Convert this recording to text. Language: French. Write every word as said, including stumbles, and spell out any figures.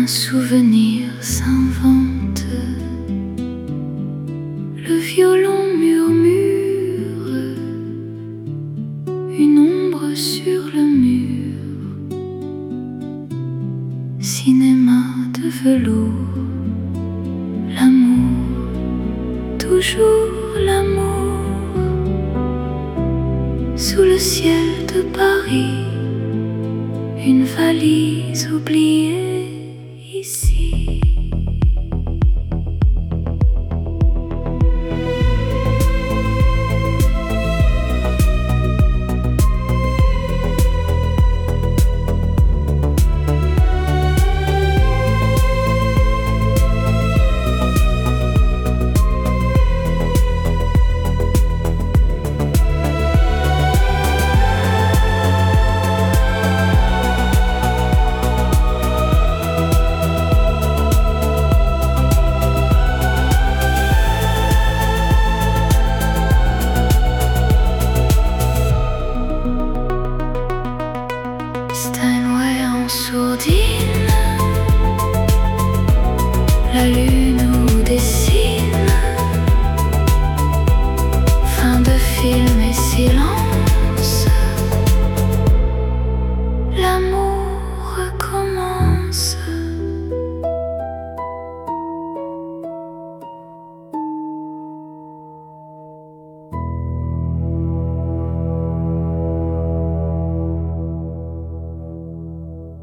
Un souvenir s'invente, le violon murmure, une ombre sur le mur, cinéma de velours, l'amour, toujours l'amour, sous le ciel de Paris, une valise oubliée.